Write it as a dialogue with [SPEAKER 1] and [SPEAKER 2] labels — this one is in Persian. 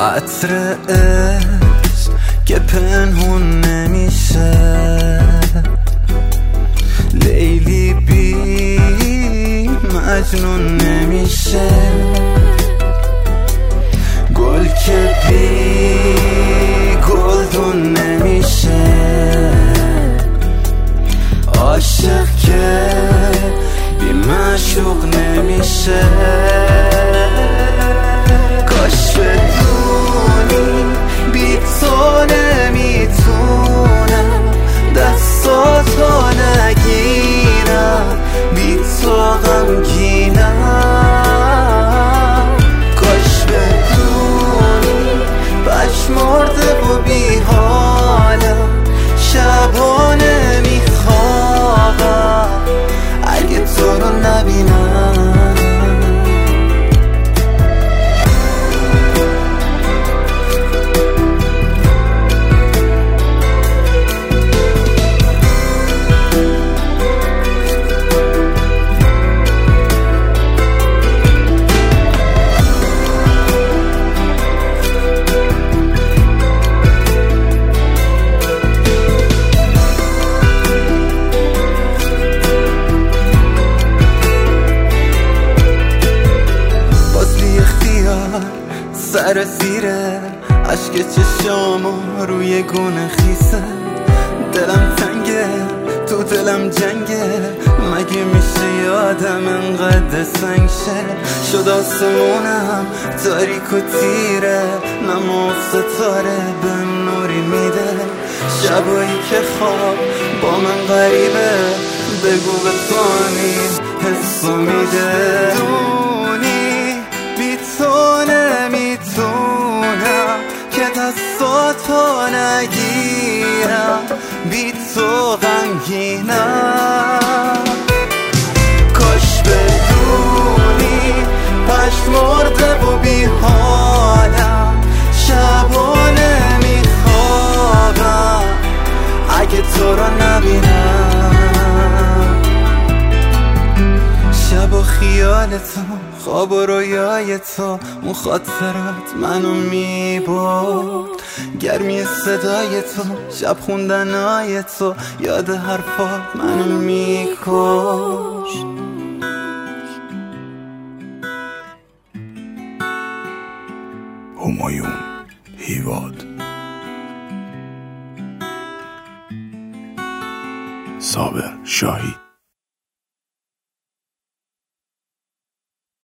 [SPEAKER 1] عطر عشق که پنهون نمیشه، لیلی بی مجنون نمیشه، گل که بی گلدون نمیشه، عاشق که بی معشوق نمیشه. کاش بدونی بی تو نمیتونم دستاتو نگیرم، بی تو غمگینم. کاش بدونی پژمرده و بی حالم، شبا نمیخوابم اگه تو رو نبینم. سر زیره عشق چشامو روی گونه خیسه، دلم تنگه تو دلم جنگه، مگه میشه یادم انقدر سنگ شه؟ شد آسمونم تاریک و تیره، نما ستاره بهم نوری میده، شبایی که خواب با من غریبه، بگو به فانی حسو میده. دونی بی تو نمیتونم که دستاتو نگیرم، بی تو غمگینم. کاش بدونی پژمرده و بی حالم، شبا نمیخوابم اگه تو رو نبینم. شب و خیال تو، خواب و رویای تو، اون خاطرات منو میبرد، گرمی صدای تو، شب خوندنای تو، یاد حرفات منو میکشت.
[SPEAKER 2] همایون هیواد، صابر شاهی.